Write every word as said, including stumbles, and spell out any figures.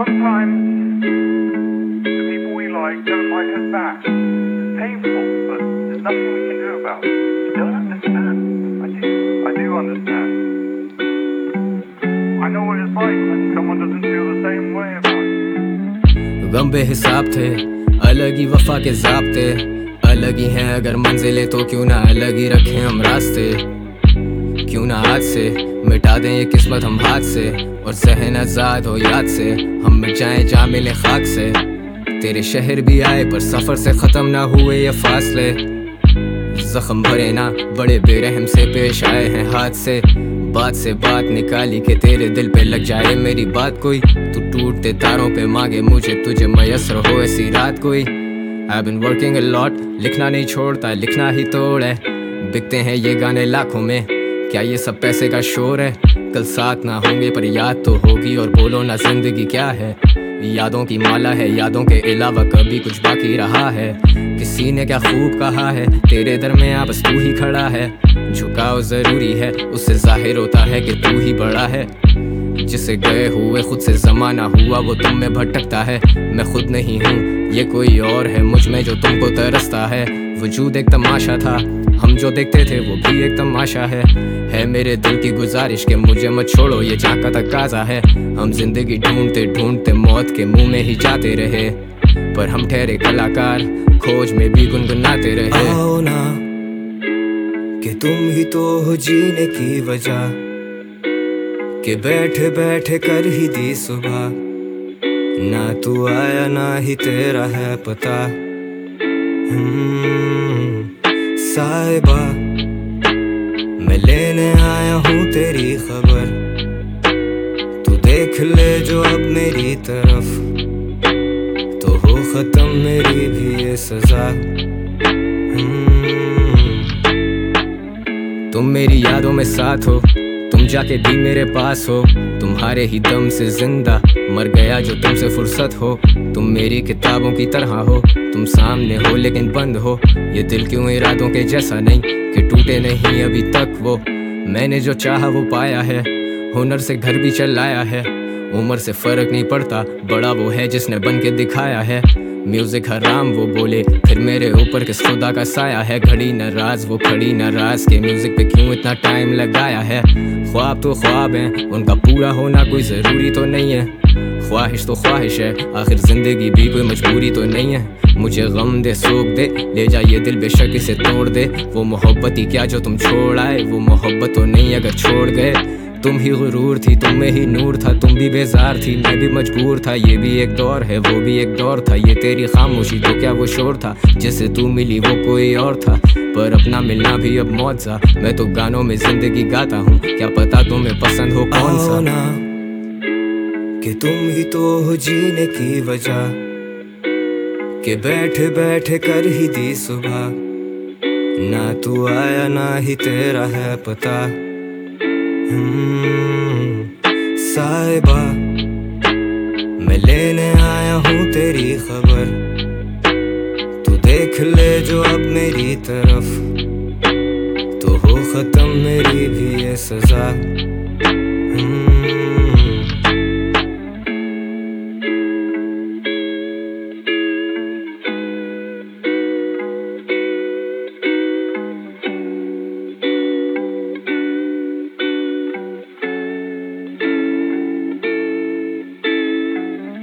Sometimes the people we like don't like us back. It's painful, but there's nothing we can do about it. You don't understand. I do. I do understand. I know what it's like when someone doesn't feel the same way about you. गम बेहिसाब थे, अलग ही वफा के ज़ाब्ते, अलग ही हैं अगर मंजिलें तो क्यों ना अलग ही रखें हम रास्ते। क्यों ना आज से मिटा दें ये किस्मत हम हाथ से, और ज़हन आज़ाद हो याद से हम मिट जाएं जा मिले खाक से। तेरे शहर भी आए पर सफ़र से ख़त्म ना हुए ये फासले, ज़ख्म भरे ना बड़े बेरहम से पेश आए हैं हाथ से। बात से बात निकाली कि तेरे दिल पे लग जाए मेरी बात कोई, तू टूटते तारों पे मांगे मुझे तुझे मयसर हो ऐसी रात कोई। I've been working a lot, लिखना नहीं छोड़ता लिखना ही तोड़ है। बिकते हैं ये गाने लाखों में, क्या ये सब पैसे का शोर है। कल साथ ना होंगे पर याद तो होगी, और बोलो ना जिंदगी क्या है। यादों की माला है, यादों के अलावा कभी कुछ बाकी रहा है। किसी ने क्या खूब कहा है, तेरे दरमियां बस तू ही खड़ा है। झुकाव जरूरी है, उससे जाहिर होता है कि तू ही बड़ा है। जिसे गए हुए खुद से जमाना हुआ वो तुम में भटकता है। मैं खुद नहीं हूँ ये कोई और है मुझ में जो तुमको तरसता है। वजूद एक तमाशा था, हम जो देखते थे वो भी एक तमाशा है। है मेरे दिल की गुजारिश कि मुझे मत छोड़ो ये झांका तकाजा है। हम जिंदगी ढूंढते ढूंढते मौत के मुंह में ही जाते रहे, पर हम ठहरे कलाकार खोज में भी गुनगुनाते रहे। आओ ना कि तुम ही तो हो जीने की वजह, कि बैठे बैठे कर ही दी सुबह। ना तू आया ना ही तेरा है पता। साहिबा मैं लेने आया हूँ तेरी खबर, तू देख ले जो अब मेरी तरफ, तो हो खत्म मेरी भी ये सजा। तुम मेरी यादों में साथ हो, तुम जाके भी मेरे पास हो। तुम्हारे ही दम से जिंदा मर गया जो तुमसे फुर्सत हो। तुम मेरी किताबों की तरह हो, तुम सामने हो लेकिन बंद हो। ये दिल क्यों इरादों के जैसा नहीं कि टूटे नहीं अभी तक वो। मैंने जो चाहा वो पाया है, हुनर से घर भी चलाया है। उम्र से फर्क नहीं पड़ता, बड़ा वो है जिसने बन के दिखाया है। म्यूजिक हराम वो बोले फिर मेरे ऊपर किस खुदा का साया है। घड़ी नाराज वो खड़ी नाराज के म्यूजिक पे क्यों इतना टाइम लगाया है। ख्वाब तो ख्वाब हैं, उनका पूरा होना कोई ज़रूरी तो नहीं है। ख्वाहिश तो ख्वाहिश है, आखिर ज़िंदगी भी कोई मजबूरी तो नहीं है। मुझे गम दे सोख दे, ले जा ये दिल बेशक इसे तोड़ दे। वो मोहब्बत ही क्या जो तुम छोड़ आए, वो मोहब्बत तो नहीं अगर छोड़ गए। तुम ही गुरूर थी, तुम में ही नूर था, तुम भी बेजार थी, मैं भी मजबूर था। ये भी एक दौर है, वो भी एक दौर था। ये तेरी खामोशी तो क्या वो शोर था, जिससे तू मिली वो कोई और था। पर अपना मिलना भी अब मौत सा, मैं तो गानों में जिंदगी गाता हूँ, क्या पता तुम्हें पसंद हो कौन सा। ना कि तुम ही तो हो जीने की वजह, कि बैठे बैठे कर ही दी सुबह। ना तू आया ना ही तेरा है पता। साहिबा मैं लेने आया हूँ तेरी खबर, तू देख ले जो अब मेरी तरफ, तो हो खत्म मेरी भी ये सजा।